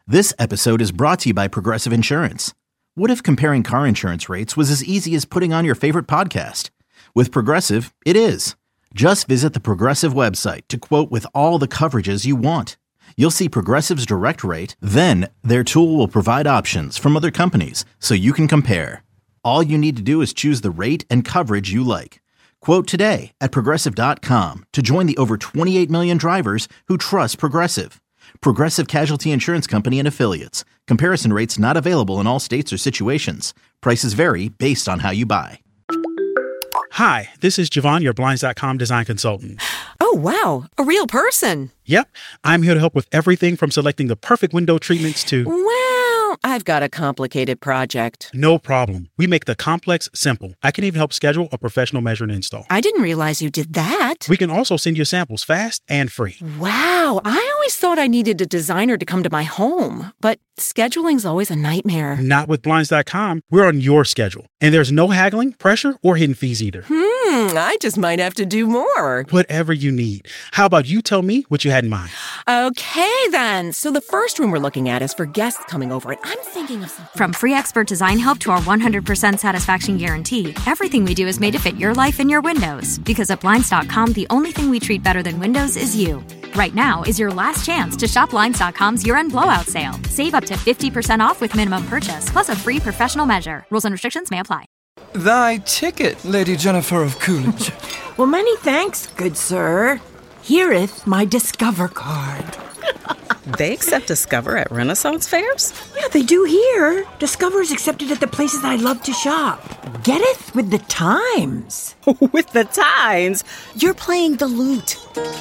This episode is brought to you by Progressive Insurance. What if comparing car insurance rates was as easy as putting on your favorite podcast? With Progressive, it is. Just visit the Progressive website to quote with all the coverages you want. You'll see Progressive's direct rate, then their tool will provide options from other companies so you can compare. All you need to do is choose the rate and coverage you like. Quote today at Progressive.com to join the over 28 million drivers who trust Progressive. Progressive Casualty Insurance Company and Affiliates. Comparison rates not available in all states or situations. Prices vary based on how you buy. Hi, this is Javon, your Blinds.com design consultant. Oh, wow. A real person. Yep. I'm here to help with everything from selecting the perfect window treatments to... Well, I've got a complicated project. No problem. We make the complex simple. I can even help schedule a professional measure and install. I didn't realize you did that. We can also send you samples fast and free. Wow. I always thought I needed a designer to come to my home, but scheduling's always a nightmare. Not with Blinds.com. We're on your schedule. And there's no haggling, pressure, or hidden fees either. I just might have to do more. Whatever you need. How about you tell me what you had in mind? Okay, then. So the first room we're looking at is for guests coming over, and I'm thinking of something. From free expert design help to our 100% satisfaction guarantee, everything we do is made to fit your life and your windows. Because at Blinds.com, the only thing we treat better than windows is you. Right now is your last chance to shop Blinds.com's year-end blowout sale. Save up to 50% off with minimum purchase, plus a free professional measure. Rules and restrictions may apply. Thy ticket, Lady Jennifer of Coolidge. Well, many thanks, good sir. Here'th my Discover card. They accept Discover at Renaissance fairs? Yeah, they do here. Discover's accepted at the places I love to shop. Getteth with the times. With the times? You're playing the lute.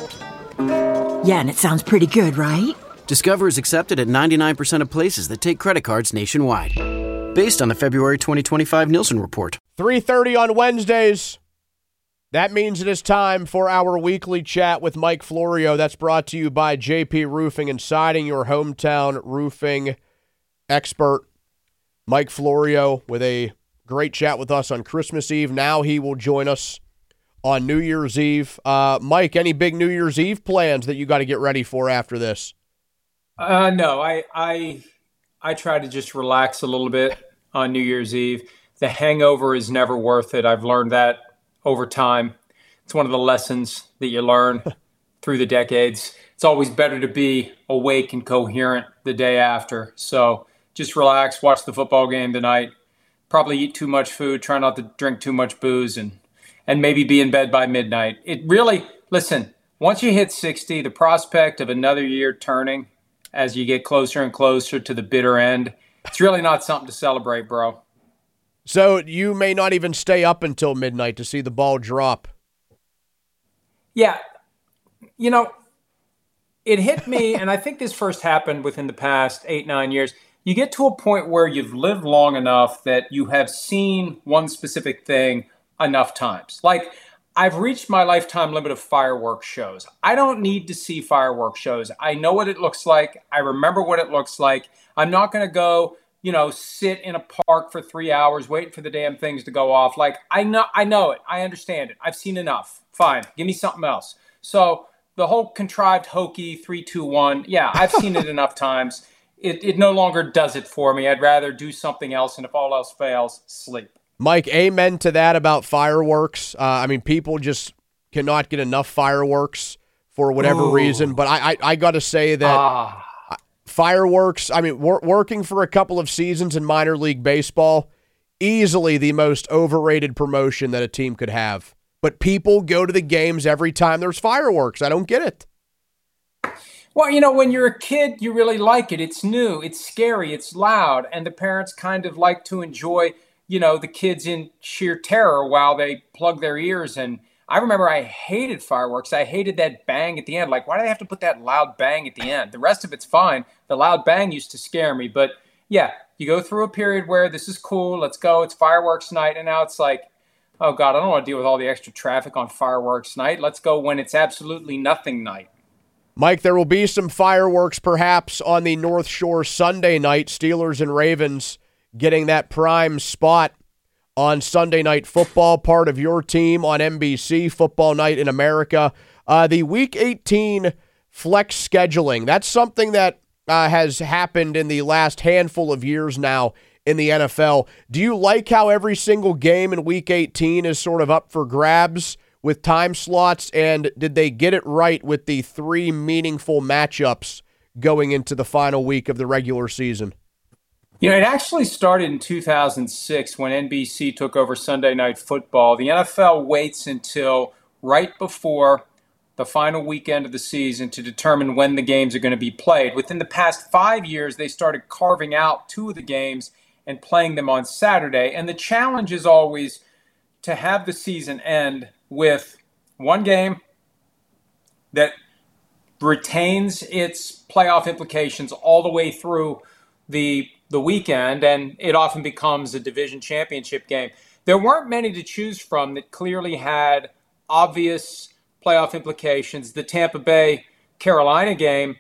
Yeah, and it sounds pretty good, right? Discover is accepted at 99% of places that take credit cards nationwide. Based on the February 2025 Nielsen report. 3:30 on Wednesdays. That means it is time for our weekly chat with Mike Florio. That's brought to you by JP Roofing and Siding, your hometown roofing expert. Mike Florio with a great chat with us on Christmas Eve. Now he will join us on New Year's Eve. Mike, any big New Year's Eve plans that you got to get ready for after this? No, I try to just relax a little bit on New Year's Eve. The hangover is never worth it. I've learned that over time. It's one of the lessons that you learn through the decades. It's always better to be awake and coherent the day after. So just relax, watch the football game tonight, probably eat too much food, try not to drink too much booze, and maybe be in bed by midnight. It really, listen, once you hit 60, the prospect of another year turning as you get closer and closer to the bitter end, it's really not something to celebrate, bro. So you may not even stay up until midnight to see the ball drop. Yeah. You know, it hit me, and I think this first happened within the past 8-9 years. You get to a point where you've lived long enough that you have seen one specific thing enough times. Like, I've reached my lifetime limit of fireworks shows. I don't need to see fireworks shows. I know what it looks like. I remember what it looks like. I'm not going to go, sit in a park for 3 hours waiting for the damn things to go off. Like, I know it. I understand it. I've seen enough. Fine. Give me something else. So the whole contrived hokey 3, 2, 1, yeah, I've seen it enough times. It no longer does it for me. I'd rather do something else, and if all else fails, sleep. Mike, amen to that about fireworks. People just cannot get enough fireworks for whatever reason. But I got to say that fireworks, working for a couple of seasons in minor league baseball, easily the most overrated promotion that a team could have. But people go to the games every time there's fireworks. I don't get it. Well, when you're a kid, you really like it. It's new, it's scary, it's loud, and the parents kind of like to enjoy the kids in sheer terror while they plug their ears. And I remember I hated fireworks. I hated that bang at the end. Like, why do they have to put that loud bang at the end? The rest of it's fine. The loud bang used to scare me. But yeah, you go through a period where this is cool. Let's go. It's fireworks night. And now it's like, oh God, I don't want to deal with all the extra traffic on fireworks night. Let's go when it's absolutely nothing night. Mike, there will be some fireworks perhaps on the North Shore Sunday night. Steelers and Ravens getting that prime spot on Sunday Night Football, part of your team on NBC, Football Night in America. The Week 18 flex scheduling, that's something that has happened in the last handful of years now in the NFL. Do you like how every single game in Week 18 is sort of up for grabs with time slots, and did they get it right with the 3 meaningful matchups going into the final week of the regular season? You know, it actually started in 2006 when NBC took over Sunday Night Football. The NFL waits until right before the final weekend of the season to determine when the games are going to be played. Within the past 5 years, they started carving out 2 of the games and playing them on Saturday. And the challenge is always to have the season end with one game that retains its playoff implications all the way through the weekend, and it often becomes a division championship game. There weren't many to choose from that clearly had obvious playoff implications. The Tampa Bay Carolina game,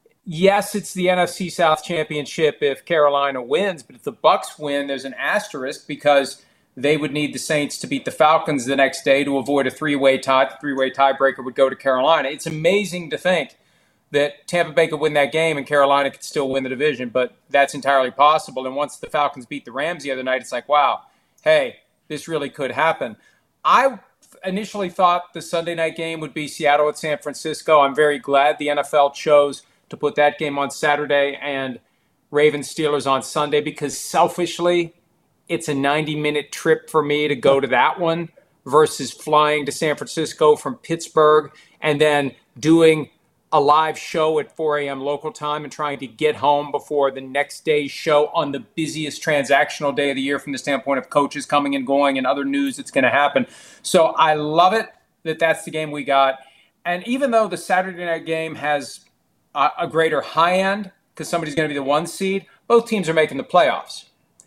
yes, it's the NFC South Championship if Carolina wins, but if the Bucs win, there's an asterisk because they would need the Saints to beat the Falcons the next day to avoid a 3-way tie. The 3-way tiebreaker would go to Carolina. It's amazing to think that Tampa Bay could win that game and Carolina could still win the division, but that's entirely possible. And once the Falcons beat the Rams the other night, it's like, wow, hey, this really could happen. I initially thought the Sunday night game would be Seattle at San Francisco. I'm very glad the NFL chose to put that game on Saturday and Ravens-Steelers on Sunday because selfishly, it's a 90-minute trip for me to go to that one versus flying to San Francisco from Pittsburgh and then doing a live show at 4 a.m. local time and trying to get home before the next day's show on the busiest transactional day of the year from the standpoint of coaches coming and going and other news that's going to happen. So I love it that that's the game we got. And even though the Saturday night game has a greater high end because somebody's going to be the 1 seed, both teams are making the playoffs.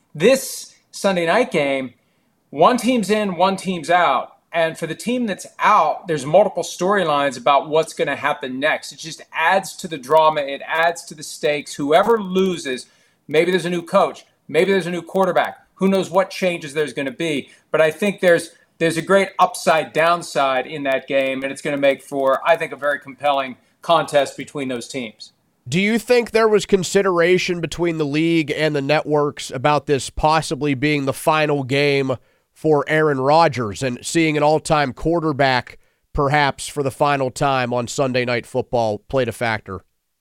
This Sunday night game, one team's in, one team's out. And for the team that's out, there's multiple storylines about what's going to happen next. It just adds to the drama. It adds to the stakes. Whoever loses, maybe there's a new coach. Maybe there's a new quarterback. Who knows what changes there's going to be. But I think there's a great upside downside in that game, and it's going to make for, I think, a very compelling contest between those teams. Do you think there was consideration between the league and the networks about this possibly being the final game for Aaron Rodgers and seeing an all-time quarterback perhaps for the final time on Sunday Night Football played a factor?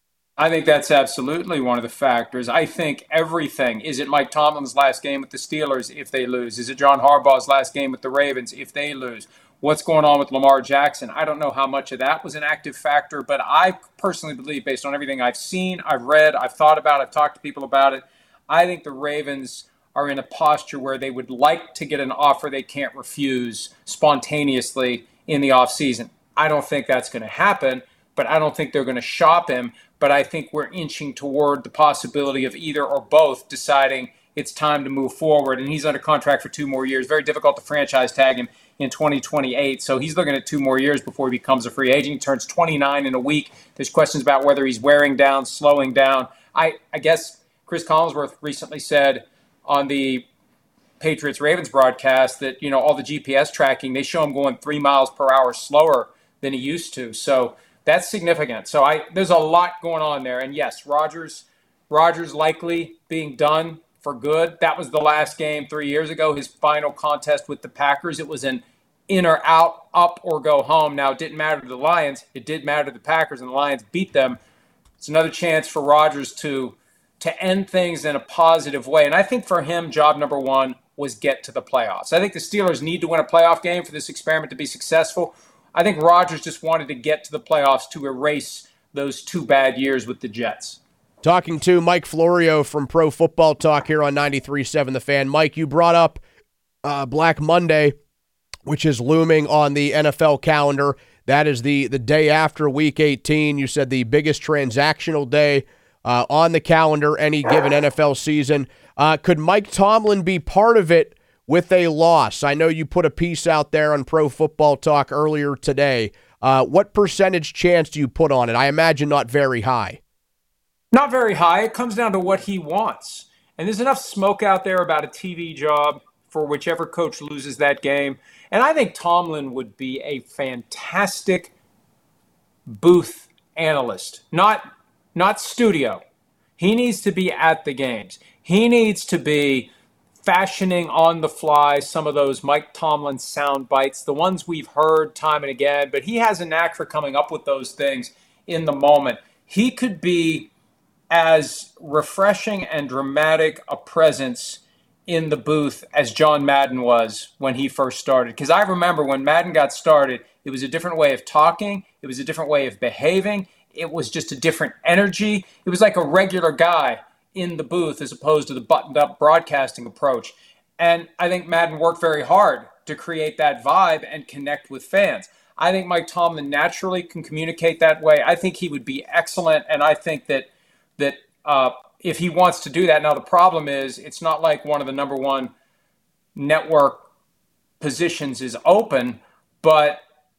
I think that's absolutely one of the factors. I think everything. Is it Mike Tomlin's last game with the Steelers if they lose? Is it John Harbaugh's last game with the Ravens if they lose? What's going on with Lamar Jackson? I don't know how much of that was an active factor, but I personally believe, based on everything I've seen, I've read, I've thought about, I've talked to people about it, I think the Ravens are in a posture where they would like to get an offer they can't refuse spontaneously in the offseason. I don't think that's going to happen, but I don't think they're going to shop him. But I think we're inching toward the possibility of either or both deciding it's time to move forward. And he's under contract for 2 more years. Very difficult to franchise tag him in 2028. So he's looking at 2 more years before he becomes a free agent. He turns 29 in a week. There's questions about whether he's wearing down, slowing down. I guess Chris Collinsworth recently said on the Patriots-Ravens broadcast that, you know, all the GPS tracking, they show him going 3 miles per hour slower than he used to. So that's significant. So there's a lot going on there. And yes, Rodgers likely being done for good. That was the last game 3 years ago, his final contest with the Packers. It was an in or out, up or go home. Now, it didn't matter to the Lions. It did matter to the Packers, and the Lions beat them. It's another chance for Rodgers to end things in a positive way. And I think for him, job number 1 was get to the playoffs. I think the Steelers need to win a playoff game for this experiment to be successful. I think Rodgers just wanted to get to the playoffs to erase those 2 bad years with the Jets. Talking to Mike Florio from Pro Football Talk here on 93.7 The Fan. Mike, you brought up Black Monday, which is looming on the NFL calendar. That is the day after Week 18. You said the biggest transactional day on the calendar any given NFL season. Could Mike Tomlin be part of it with a loss? I know you put a piece out there on Pro Football Talk earlier today. What percentage chance do you put on it? I imagine not very high. Not very high. It comes down to what he wants. And there's enough smoke out there about a TV job for whichever coach loses that game. And I think Tomlin would be a fantastic booth analyst. Not studio. He needs to be at the games. He needs to be fashioning on the fly some of those Mike Tomlin sound bites, the ones we've heard time and again, but he has a knack for coming up with those things in the moment. He could be as refreshing and dramatic a presence in the booth as John Madden was when he first started. Because I remember when Madden got started, it was a different way of talking. It was a different way of behaving. It was just a different energy. It was like a regular guy in the booth as opposed to the buttoned-up broadcasting approach. And I think Madden worked very hard to create that vibe and connect with fans. I think Mike Tomlin naturally can communicate that way. I think he would be excellent, and I think that if he wants to do that, now the problem is it's not like one of the number one network positions is open, but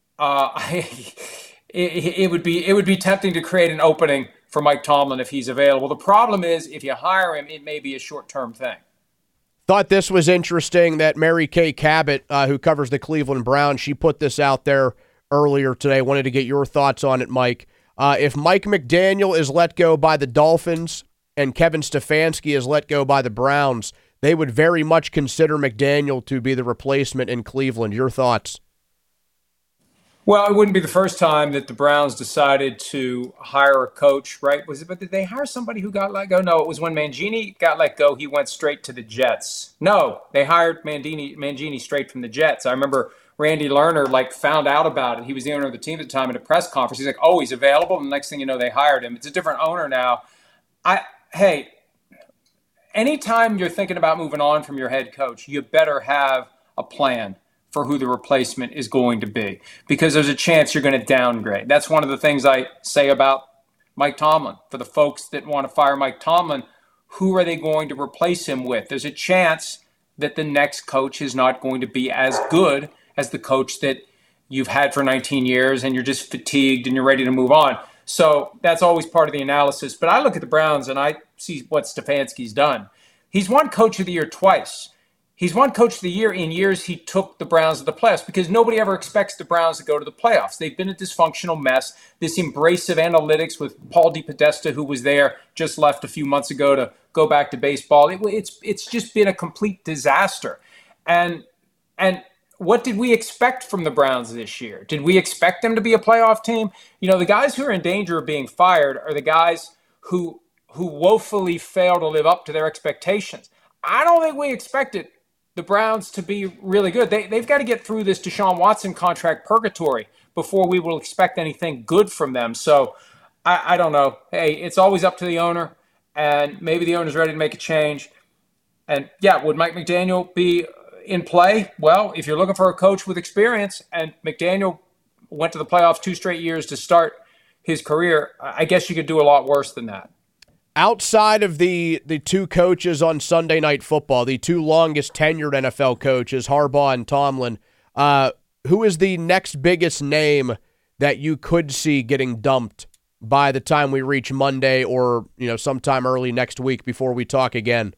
it would be tempting to create an opening for Mike Tomlin if he's available. The problem is if you hire him, it may be a short-term thing. Thought this was interesting that Mary Kay Cabot, who covers the Cleveland Browns, she put this out there earlier today. Wanted to get your thoughts on it, Mike. If Mike McDaniel is let go by the Dolphins and Kevin Stefanski is let go by the Browns, they would very much consider McDaniel to be the replacement in Cleveland. Your thoughts? Well, it wouldn't be the first time that the Browns decided to hire a coach, right? But did they hire somebody who got let go? No, it was when Mangini got let go, he went straight to the Jets. No, they hired Mangini straight from the Jets. I remember Randy Lerner found out about it. He was the owner of the team at the time at a press conference. He's like, oh, he's available. And the next thing you know, they hired him. It's a different owner now. Hey, anytime you're thinking about moving on from your head coach, you better have a plan for who the replacement is going to be, because there's a chance you're going to downgrade. That's one of the things I say about Mike Tomlin. For the folks that want to fire Mike Tomlin, who are they going to replace him with? There's a chance that the next coach is not going to be as good as the coach that you've had for 19 years and you're just fatigued and you're ready to move on. So that's always part of the analysis. But I look at the Browns and I see what Stefanski's done. He's won Coach of the Year twice. He's won Coach of the Year in years he took the Browns to the playoffs, because nobody ever expects the Browns to go to the playoffs. They've been a dysfunctional mess. This embrace of analytics with Paul DePodesta, who was there, just left a few months ago to go back to baseball. It's just been a complete disaster. And what did we expect from the Browns this year? Did we expect them to be a playoff team? You know, the guys who are in danger of being fired are the guys who woefully fail to live up to their expectations. I don't think we expected the Browns to be really good. They've got to get through this Deshaun Watson contract purgatory before we will expect anything good from them. So I don't know. Hey, it's always up to the owner, and maybe the owner's ready to make a change. And yeah, would Mike McDaniel be in play? Well, if you're looking for a coach with experience, and McDaniel went to the playoffs 2 straight years to start his career, I guess you could do a lot worse than that. Outside of the 2 coaches on Sunday Night Football, the 2 longest tenured NFL coaches, Harbaugh and Tomlin, who is the next biggest name that you could see getting dumped by the time we reach Monday, or sometime early next week before we talk again?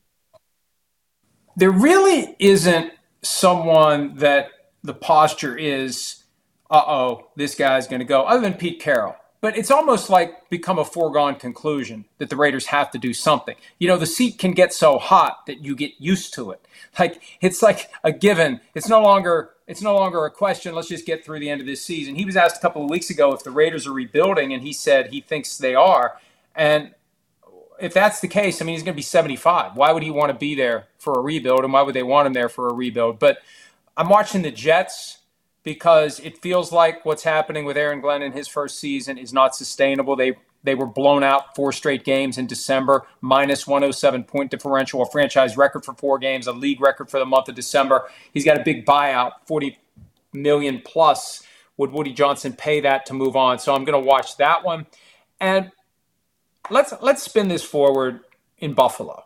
There really isn't someone that the posture is, this guy's going to go, other than Pete Carroll. But it's almost like become a foregone conclusion that the Raiders have to do something. The seat can get so hot that you get used to it. It's like a given. It's no longer a question. Let's just get through the end of this season. He was asked a couple of weeks ago if the Raiders are rebuilding, and he said he thinks they are. And if that's the case, he's going to be 75. Why would he want to be there for a rebuild, and why would they want him there for a rebuild? But I'm watching the Jets, because it feels like what's happening with Aaron Glenn in his first season is not sustainable. They were blown out 4 straight games in December, minus 107 point differential, a franchise record for 4 games, a league record for the month of December. He's got a big buyout, $40 million plus. Would Woody Johnson pay that to move on? So I'm going to watch that one. And let's spin this forward in Buffalo.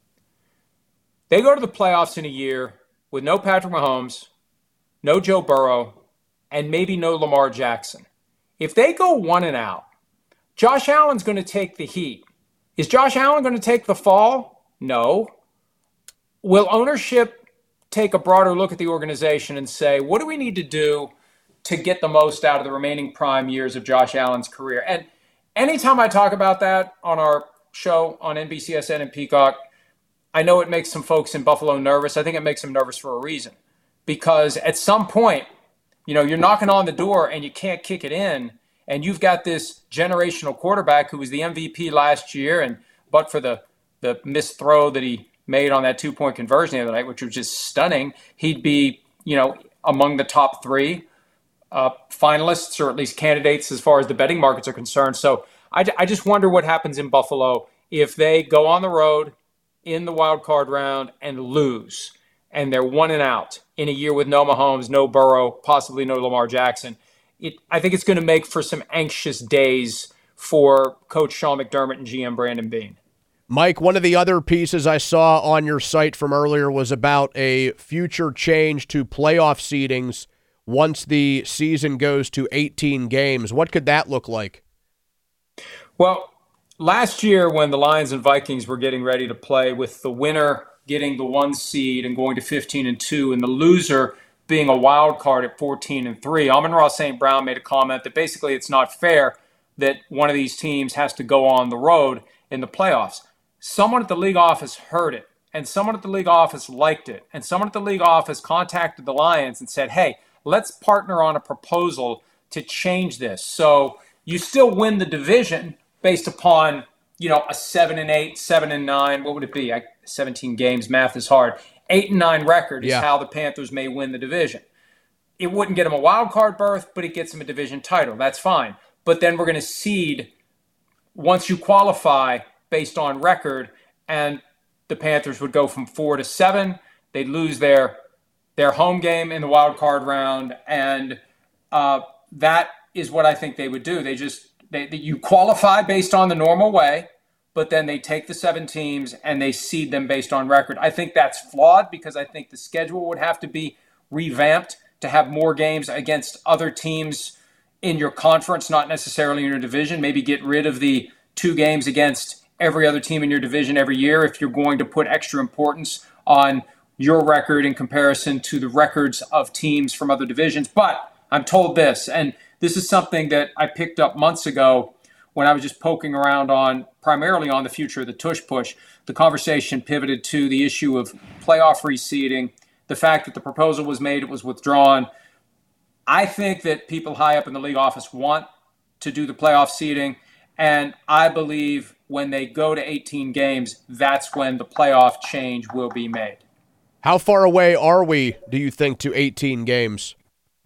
They go to the playoffs in a year with no Patrick Mahomes, no Joe Burrow, and maybe no Lamar Jackson. If they go 1-out, Josh Allen's going to take the heat. Is Josh Allen going to take the fall? No. Will ownership take a broader look at the organization and say, what do we need to do to get the most out of the remaining prime years of Josh Allen's career? And anytime I talk about that on our show on NBCSN and Peacock. I know it makes some folks in Buffalo nervous. I think it makes them nervous for a reason. Because at some point, you're knocking on the door and you can't kick it in. And you've got this generational quarterback who was the MVP last year. But for the missed throw that he made on that 2-point conversion the other night, which was just stunning, he'd be, among the top 3 finalists, or at least candidates as far as the betting markets are concerned. So I just wonder what happens in Buffalo if they go on the road in the wild card round and lose, and they're 1-out in a year with no Mahomes, no Burrow, possibly no Lamar Jackson. I think it's going to make for some anxious days for Coach Sean McDermott and GM Brandon Beane. Mike, one of the other pieces I saw on your site from earlier was about a future change to playoff seedings once the season goes to 18 games. What could that look like? Well, last year when the Lions and Vikings were getting ready to play, with the winner getting the 1 seed and going to 15-2, and the loser being a wild card at 14-3, Amon-Ra St. Brown made a comment that basically it's not fair that one of these teams has to go on the road in the playoffs. Someone at the league office heard it, and someone at the league office liked it, and someone at the league office contacted the Lions and said, hey, let's partner on a proposal to change this. So you still win the division based upon, a 7-8, 7-9, what would it be? 17 games, math is hard. 8-9 record is how the Panthers may win the division. It wouldn't get them a wild card berth, but it gets them a division title. That's fine. But then we're going to seed once you qualify based on record, and the Panthers would go from 4 to 7. They'd lose their home game in the wild card round, and that is what I think they would do. You qualify based on the normal way, but then they take the 7 teams and they seed them based on record. I think that's flawed because I think the schedule would have to be revamped to have more games against other teams in your conference, not necessarily in your division. Maybe get rid of the 2 games against every other team in your division every year if you're going to put extra importance on your record in comparison to the records of teams from other divisions. But I'm told this, and this is something that I picked up months ago when I was just poking around primarily on the future of the tush push. The conversation pivoted to the issue of playoff reseeding, the fact that the proposal was made, it was withdrawn. I think that people high up in the league office want to do the playoff seeding, and I believe when they go to 18 games, that's when the playoff change will be made. How far away are we, do you think, to 18 games?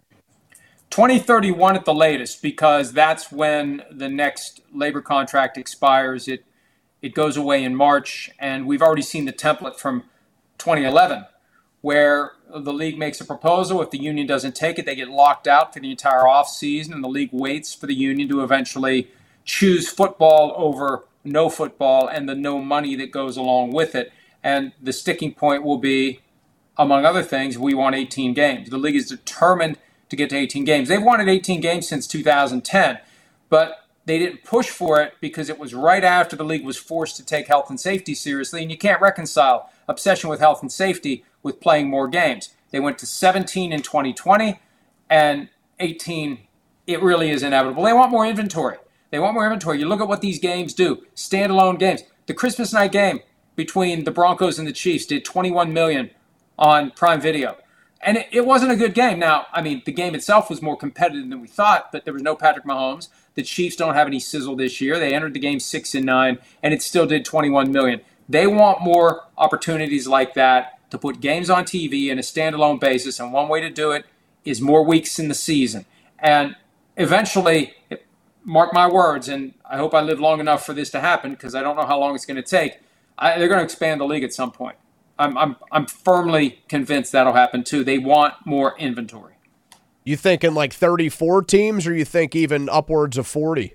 2031 at the latest, because that's when the next labor contract expires. It goes away in March, and we've already seen the template from 2011, where the league makes a proposal. If the union doesn't take it, they get locked out for the entire offseason, and the league waits for the union to eventually choose football over no football and the no money that goes along with it. And the sticking point will be, among other things, we want 18 games. The league is determined to get to 18 games. They've wanted 18 games since 2010, but they didn't push for it because it was right after the league was forced to take health and safety seriously, and you can't reconcile obsession with health and safety with playing more games. They went to 17 in 2020, and 18, it really is inevitable. They want more inventory. You look at what these games do, standalone games. The Christmas night game between the Broncos and the Chiefs did $21 million on Prime Video. And it wasn't a good game. Now, I mean, the game itself was more competitive than we thought, but there was no Patrick Mahomes. The Chiefs don't have any sizzle this year. They entered the game 6-9, and it still did $21 million. They want more opportunities like that to put games on TV on a standalone basis, and one way to do it is more weeks in the season. And eventually, mark my words, and I hope I live long enough for this to happen because I don't know how long it's going to take, they're going to expand the league at some point. I'm firmly convinced that'll happen too. They want more inventory. You thinking like 34 teams, or you think even upwards of 40?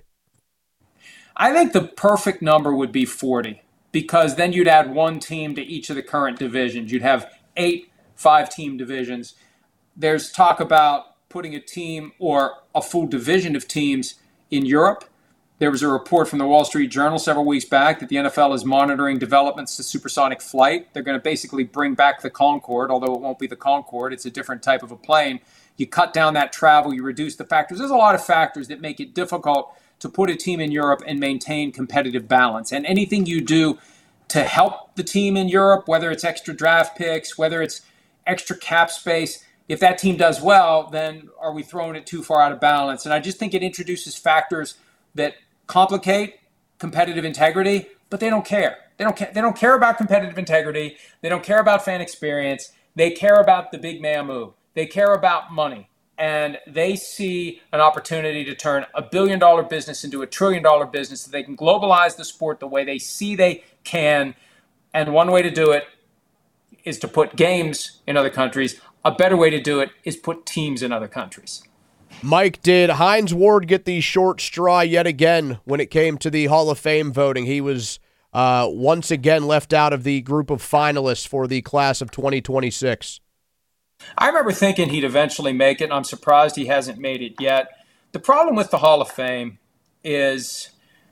I think the perfect number would be 40, because then you'd add 1 team to each of the current divisions. You'd have 8 5-team divisions. There's talk about putting a team or a full division of teams in Europe. There was a report from the Wall Street Journal several weeks back that the NFL is monitoring developments to supersonic flight. They're going to basically bring back the Concorde, although it won't be the Concorde. It's a different type of a plane. You cut down that travel, you reduce the factors. There's a lot of factors that make it difficult to put a team in Europe and maintain competitive balance. And anything you do to help the team in Europe, whether it's extra draft picks, whether it's extra cap space, if that team does well, then are we throwing it too far out of balance? And I just think it introduces factors that complicate competitive integrity, but they don't care. They don't care about competitive integrity. They don't care about fan experience. They care about the big man move. They care about money. And they see an opportunity to turn $1 billion business into $1 trillion business so they can globalize the sport the way they see they can. And one way to do it is to put games in other countries. A better way to do it is put teams in other countries. Mike, did Hines Ward get the short straw yet again when it came to the Hall of Fame voting? He was once again left out of the group of finalists for the class of 2026. I remember thinking he'd eventually make it, and I'm surprised he hasn't made it yet. The problem with the Hall of Fame is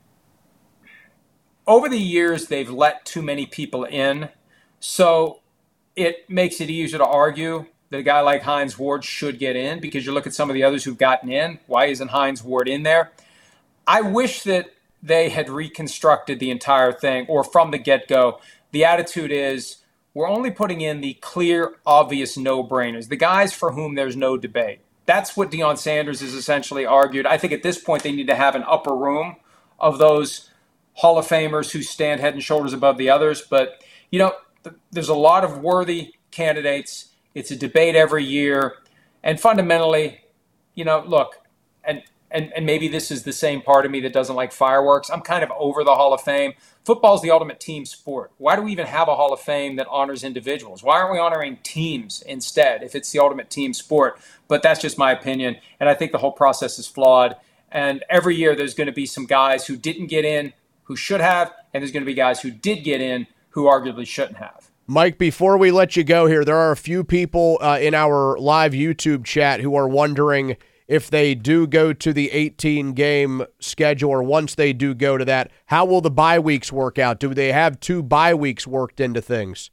over the years they've let too many people in, so it makes it easier to argue that a guy like Hines Ward should get in, because you look at some of the others who've gotten in. Why isn't Hines Ward in there? I wish that they had reconstructed the entire thing, or from the get-go, the attitude is we're only putting in the clear, obvious no-brainers, the guys for whom there's no debate. That's what Deion Sanders has essentially argued. I think at this point they need to have an upper room of those Hall of Famers who stand head and shoulders above the others. But, there's a lot of worthy candidates. It's a debate every year. And fundamentally, look, and maybe this is the same part of me that doesn't like fireworks. I'm kind of over the Hall of Fame. Football's the ultimate team sport. Why do we even have a Hall of Fame that honors individuals? Why aren't we honoring teams instead if it's the ultimate team sport? But that's just my opinion. And I think the whole process is flawed. And every year there's going to be some guys who didn't get in who should have, and there's going to be guys who did get in who arguably shouldn't have. Mike, before we let you go here, there are a few people in our live YouTube chat who are wondering if they do go to the 18-game schedule, or once they do go to that, how will the bye weeks work out? Do they have 2 bye weeks worked into things?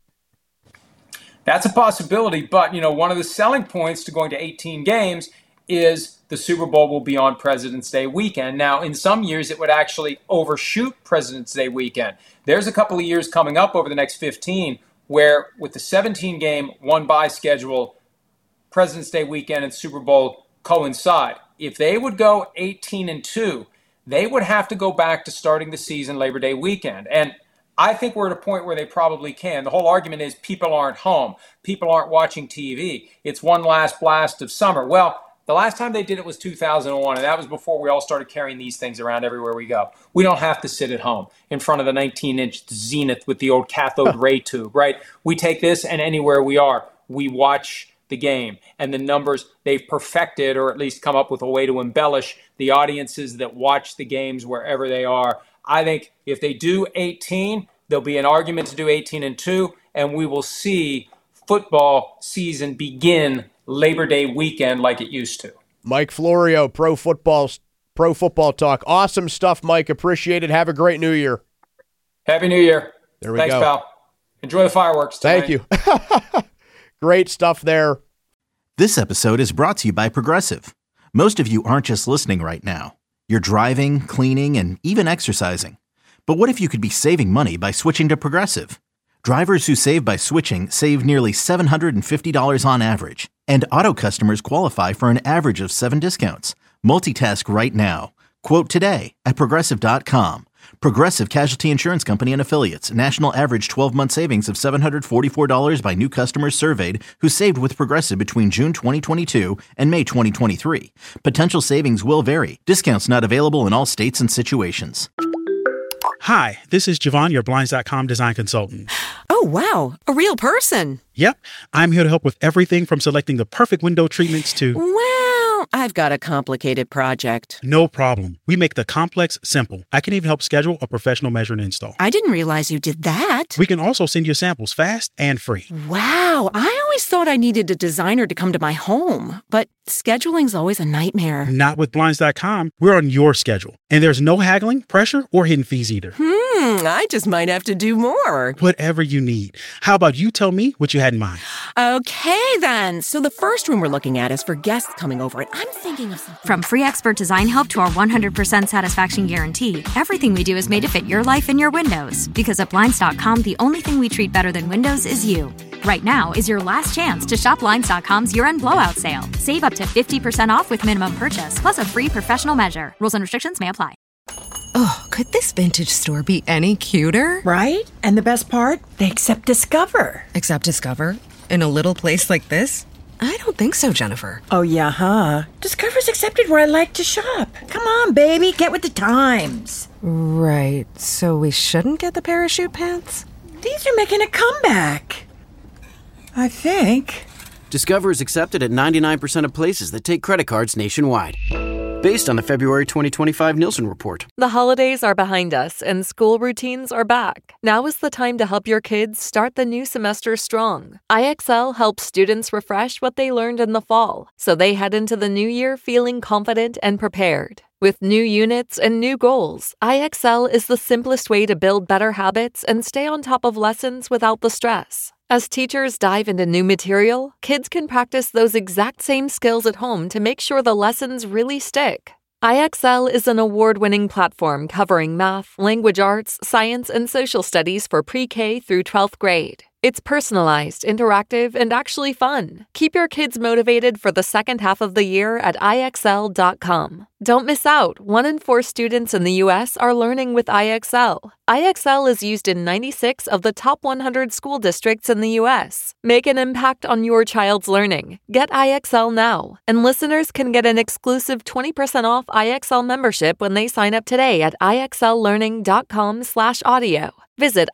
That's a possibility, but one of the selling points to going to 18 games is the Super Bowl will be on President's Day weekend. Now, in some years, it would actually overshoot President's Day weekend. There's a couple of years coming up over the next 15 where, with the 17-game one-bye schedule, President's Day weekend and Super Bowl coincide. If they would go 18-2, they would have to go back to starting the season Labor Day weekend. And I think we're at a point where they probably can. The whole argument is people aren't home. People aren't watching TV. It's one last blast of summer. Well, the last time they did it was 2001, and that was before we all started carrying these things around everywhere we go. We don't have to sit at home in front of the 19-inch Zenith with the old cathode ray tube, right? We take this, and anywhere we are, we watch the game. And the numbers, they've perfected, or at least come up with a way to embellish the audiences that watch the games wherever they are. I think if they do 18, there'll be an argument to do 18-2, and we will see football season begin Labor Day weekend like it used to. Mike Florio, Pro Football Talk. Awesome stuff, Mike. Appreciate it. Have a great New Year. Happy New Year. There we Thanks, go. pal. Enjoy the fireworks tonight. Thank you. Great stuff there. This episode is brought to you by Progressive. Most of you aren't just listening right now. You're driving, cleaning, and even exercising. But what if you could be saving money by switching to Progressive? Drivers who save by switching save nearly $750 on average. And auto customers qualify for an average of 7 discounts. Multitask right now. Quote today at Progressive.com. Progressive Casualty Insurance Company and Affiliates. National average 12-month savings of $744 by new customers surveyed who saved with Progressive between June 2022 and May 2023. Potential savings will vary. Discounts not available in all states and situations. Hi, this is Javon, your Blinds.com design consultant. Oh, wow. A real person. Yep. I'm here to help with everything from selecting the perfect window treatments to... Well, I've got a complicated project. No problem. We make the complex simple. I can even help schedule a professional measure and install. I didn't realize you did that. We can also send you samples fast and free. Wow. I always thought I needed a designer to come to my home, but scheduling's always a nightmare. Not with Blinds.com. We're on your schedule. And there's no haggling, pressure, or hidden fees either. I just might have to do more. Whatever you need. How about you tell me what you had in mind? Okay, then. So the first room we're looking at is for guests coming over, and I'm thinking of something. From free expert design help to our 100% satisfaction guarantee, everything we do is made to fit your life and your windows. Because at Blinds.com, the only thing we treat better than windows is you. Right now is your last chance to shop Blinds.com's year-end blowout sale. Save up to 50% off with minimum purchase, plus a free professional measure. Rules and restrictions may apply. Oh, could this vintage store be any cuter? Right? And the best part? They accept Discover. Accept Discover? In a little place like this? I don't think so, Jennifer. Oh, yeah, huh? Discover's accepted where I like to shop. Come on, baby, get with the times. Right, so we shouldn't get the parachute pants? These are making a comeback. I think. Discover is accepted at 99% of places that take credit cards nationwide. Based on the February 2025 Nielsen report. The holidays are behind us and school routines are back. Now is the time to help your kids start the new semester strong. IXL helps students refresh what they learned in the fall, so they head into the new year feeling confident and prepared. With new units and new goals, IXL is the simplest way to build better habits and stay on top of lessons without the stress. As teachers dive into new material, kids can practice those exact same skills at home to make sure the lessons really stick. IXL is an award-winning platform covering math, language arts, science, and social studies for pre-K through 12th grade. It's personalized, interactive, and actually fun. Keep your kids motivated for the second half of the year at IXL.com. Don't miss out. 1 in 4 students in the U.S. are learning with IXL. IXL is used in 96 of the top 100 school districts in the U.S. Make an impact on your child's learning. Get IXL now. And listeners can get an exclusive 20% off IXL membership when they sign up today at IXLlearning.com/audio. Visit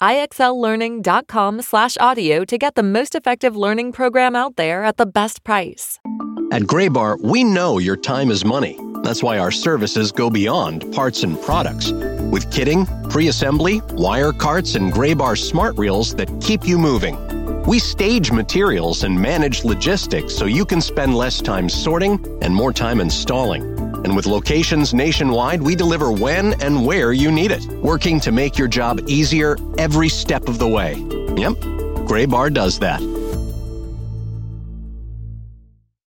IXLlearning.com/audio to get the most effective learning program out there at the best price. At Graybar, we know your time is money. That's why our services go beyond parts and products. With kitting, pre-assembly, wire carts, and Graybar smart reels that keep you moving. We stage materials and manage logistics so you can spend less time sorting and more time installing. And with locations nationwide, we deliver when and where you need it, working to make your job easier every step of the way. Yep, Graybar does that.